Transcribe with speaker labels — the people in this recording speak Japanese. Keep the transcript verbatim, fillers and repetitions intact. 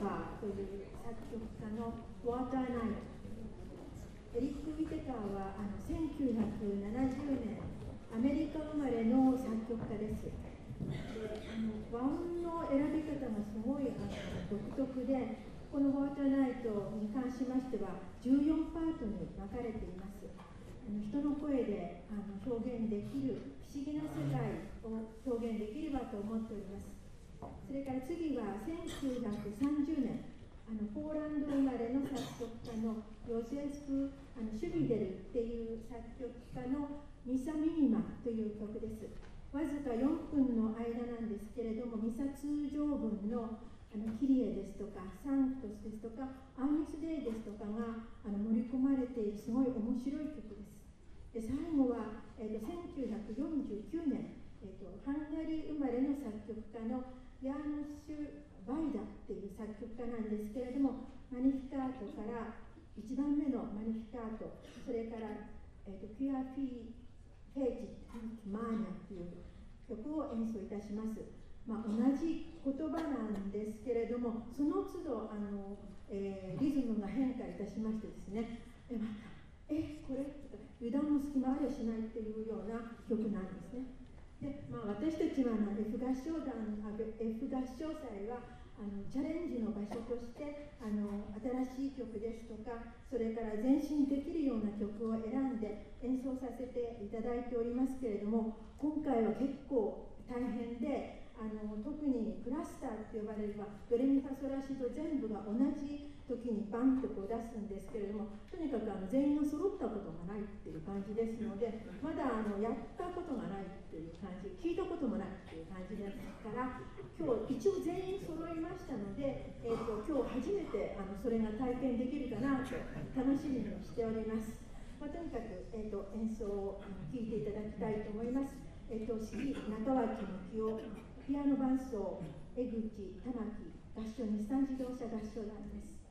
Speaker 1: カーという作曲家のウォーターナイト。エリック・ウィテカーはあのせんきゅうひゃくななじゅうねんアメリカ生まれの作曲家です。であの和音の選び方がすごいあの独特で、このウォーターナイトに関しましてはじゅうよんパートに分かれています。あの人の声であの表現できる不思議な世界を表現できればと思っております。それから次はせんきゅうひゃくさんじゅうねん、あのポーランド生まれの作曲家のヨゼフ・あのシュビデルっていう作曲家のミサ・ミニマという曲です。わずかよんぷんの間なんですけれども、ミサ通常文のあのキリエですとかサンクトスですとかアーニス・デイですとかがあの盛り込まれているすごい面白い曲です。で最後は、えー、とせんきゅうひゃくよんじゅうきゅうねん、えー、とハンガリー生まれの作曲家のヤーノシュ・バイダっていう作曲家なんですけれども、マニフィカートからいちばんめのマニフィカート、それから、えー、とキュアフィー・フェージ・マーニャという曲を演奏いたします。まあ、同じ言葉なんですけれども、その都度あの、えー、リズムが変化いたしましてですね、えまたえこれ油断の隙間ありゃしないっていうような曲なんですね。で、まあ、私たちは F 合唱団 F 合唱祭はあのチャレンジの場所としてあの新しい曲ですとか、それから前進できるような曲を選んで演奏させていただいておりますけれども、今回は結構大変で、あの特にクラスターって呼ばれるはドレミファソラシド全部が同じ時にバンとこう出すんですけれども、とにかくあの全員が揃ったことがないっていう感じですので、まだあのやったことがないっていう感じ、聞いたこともないっていう感じですから、今日一応全員揃いましたので、えー、と今日初めてあのそれが体験できるかなと楽しみにしております。まあ、とにかく、えー、と演奏を聴いていただきたいと思います。えー、と次、中脇幹夫、ピアノ伴奏、江口玉木、合唱日産自動車合唱団です。